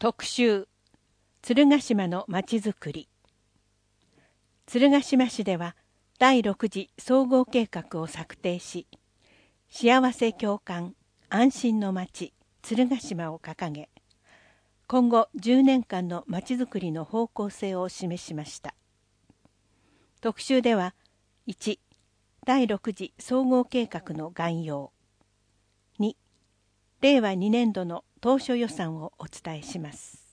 特集鶴ヶ島のまちづくり。鶴ヶ島市では第6次総合計画を策定し、幸せ共感安心のまち鶴ヶ島を掲げ、今後10年間のまちづくりの方向性を示しました。特集では1、第6次総合計画の概要、2、令和2年度の当初予算をお伝えします。